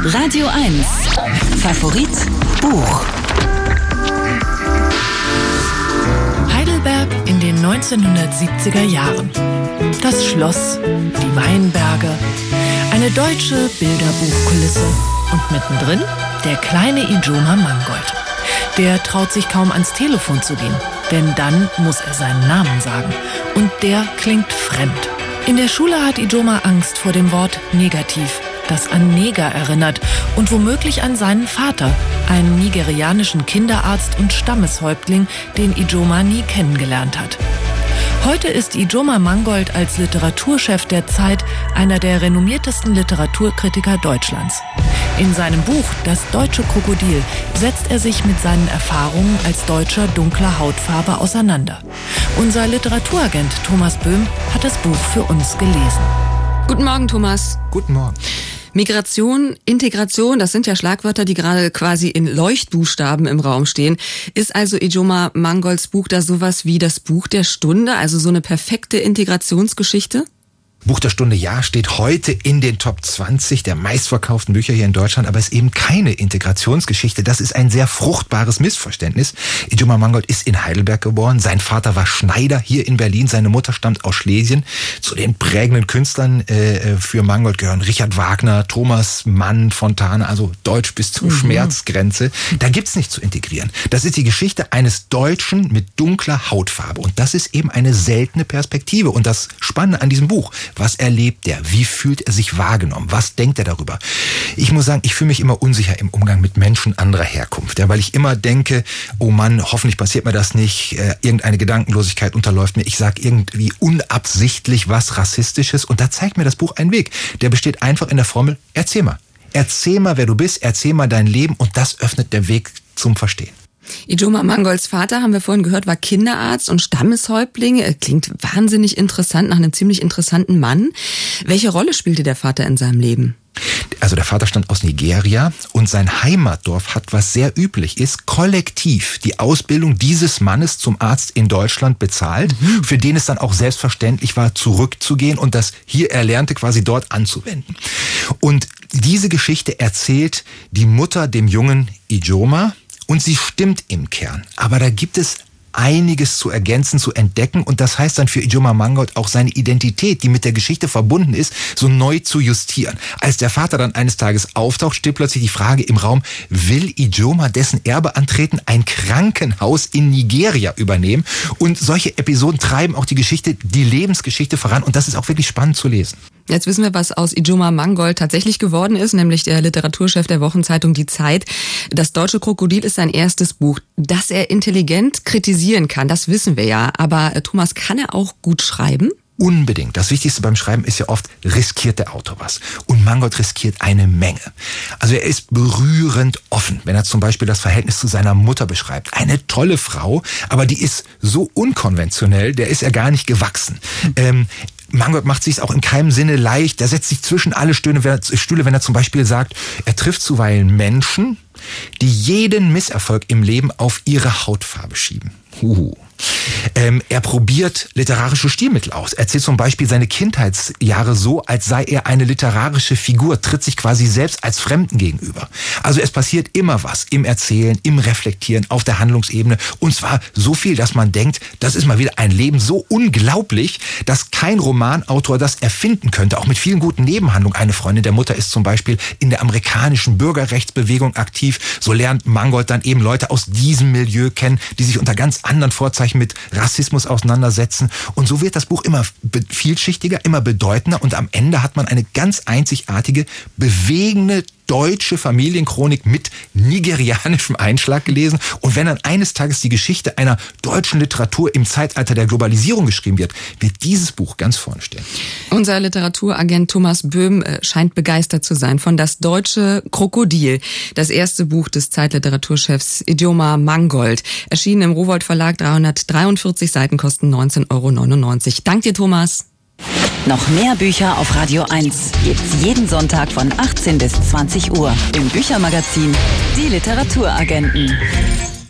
Radio 1. Favorit Buch. Heidelberg in den 1970er Jahren. Das Schloss, die Weinberge, eine deutsche Bilderbuchkulisse und mittendrin der kleine Ijoma Mangold. Der traut sich kaum ans Telefon zu gehen, denn dann muss er seinen Namen sagen und der klingt fremd. In der Schule hat Ijoma Angst vor dem Wort negativ, das an Neger erinnert und womöglich an seinen Vater, einen nigerianischen Kinderarzt und Stammeshäuptling, den Ijoma nie kennengelernt hat. Heute ist Ijoma Mangold als Literaturchef der Zeit einer der renommiertesten Literaturkritiker Deutschlands. In seinem Buch »Das deutsche Krokodil« setzt er sich mit seinen Erfahrungen als Deutscher dunkler Hautfarbe auseinander. Unser Literaturagent Thomas Böhm hat das Buch für uns gelesen. Guten Morgen, Thomas. Guten Morgen. Migration, Integration, das sind ja Schlagwörter, die gerade quasi in Leuchtbuchstaben im Raum stehen. Ist also Ijoma Mangolds Buch da sowas wie das Buch der Stunde, also so eine perfekte Integrationsgeschichte? Buch der Stunde, ja, steht heute in den Top 20 der meistverkauften Bücher hier in Deutschland, aber ist eben keine Integrationsgeschichte. Das ist ein sehr fruchtbares Missverständnis. Ijoma Mangold ist in Heidelberg geboren. Sein Vater war Schneider hier in Berlin. Seine Mutter stammt aus Schlesien. Zu den prägenden Künstlern für Mangold gehören Richard Wagner, Thomas Mann, Fontane, also Deutsch bis zur Schmerzgrenze. Da gibt's nichts zu integrieren. Das ist die Geschichte eines Deutschen mit dunkler Hautfarbe. Und das ist eben eine seltene Perspektive. Und das Spannende an diesem Buch: Was erlebt er? Wie fühlt er sich wahrgenommen? Was denkt er darüber? Ich muss sagen, ich fühle mich immer unsicher im Umgang mit Menschen anderer Herkunft. Ja, weil ich immer denke, oh Mann, hoffentlich passiert mir das nicht. Irgendeine Gedankenlosigkeit unterläuft mir. Ich sage irgendwie unabsichtlich was Rassistisches. Und da zeigt mir das Buch einen Weg. Der besteht einfach in der Formel: Erzähl mal. Erzähl mal, wer du bist. Erzähl mal dein Leben. Und das öffnet der Weg zum Verstehen. Ijoma Mangolds Vater, haben wir vorhin gehört, war Kinderarzt und Stammeshäuptling. Klingt wahnsinnig interessant, nach einem ziemlich interessanten Mann. Welche Rolle spielte der Vater in seinem Leben? Also der Vater stammt aus Nigeria und sein Heimatdorf hat, was sehr üblich ist, kollektiv die Ausbildung dieses Mannes zum Arzt in Deutschland bezahlt, für den es dann auch selbstverständlich war, zurückzugehen und das hier Erlernte quasi dort anzuwenden. Und diese Geschichte erzählt die Mutter dem jungen Ijoma. Und sie stimmt im Kern. Aber da gibt es einiges zu ergänzen, zu entdecken. Und das heißt dann für Ijoma Mangold auch seine Identität, die mit der Geschichte verbunden ist, so neu zu justieren. Als der Vater dann eines Tages auftaucht, steht plötzlich die Frage im Raum: Will Ijoma dessen Erbe antreten, ein Krankenhaus in Nigeria übernehmen? Und solche Episoden treiben auch die Lebensgeschichte voran. Und das ist auch wirklich spannend zu lesen. Jetzt wissen wir, was aus Ijoma Mangold tatsächlich geworden ist, nämlich der Literaturchef der Wochenzeitung Die Zeit. Das deutsche Krokodil ist sein erstes Buch. Dass er intelligent kritisieren kann, das wissen wir ja. Aber Thomas, kann er auch gut schreiben? Unbedingt. Das Wichtigste beim Schreiben ist ja oft, riskiert der Autor was. Und Mangold riskiert eine Menge. Also er ist berührend offen, wenn er zum Beispiel das Verhältnis zu seiner Mutter beschreibt. Eine tolle Frau, aber die ist so unkonventionell, der ist er gar nicht gewachsen. Mangold macht sich auch in keinem Sinne leicht. Er setzt sich zwischen alle Stühle, wenn er zum Beispiel sagt, er trifft zuweilen Menschen, die jeden Misserfolg im Leben auf ihre Hautfarbe schieben. Er probiert literarische Stilmittel aus. Er erzählt zum Beispiel seine Kindheitsjahre so, als sei er eine literarische Figur, tritt sich quasi selbst als Fremden gegenüber. Also es passiert immer was im Erzählen, im Reflektieren, auf der Handlungsebene. Und zwar so viel, dass man denkt, das ist mal wieder ein Leben so unglaublich, dass kein Romanautor das erfinden könnte. Auch mit vielen guten Nebenhandlungen. Eine Freundin der Mutter ist zum Beispiel in der amerikanischen Bürgerrechtsbewegung aktiv. So lernt Mangold dann eben Leute aus diesem Milieu kennen, die sich unter ganz anderen Vorzeichen mit Rassismus auseinandersetzen. Und so wird das Buch immer vielschichtiger, immer bedeutender und am Ende hat man eine ganz einzigartige, bewegende deutsche Familienchronik mit nigerianischem Einschlag gelesen. Und wenn dann eines Tages die Geschichte einer deutschen Literatur im Zeitalter der Globalisierung geschrieben wird dieses Buch ganz vorne stehen. Unser Literaturagent Thomas Böhm scheint begeistert zu sein von Das deutsche Krokodil, das erste Buch des Zeitliteraturchefs Ijoma Mangold. Erschienen im Rowohlt Verlag, 343 Seiten, kosten 19,99 €. Dank dir, Thomas. Noch mehr Bücher auf Radio 1 gibt's jeden Sonntag von 18 bis 20 Uhr im Büchermagazin Die Literaturagenten.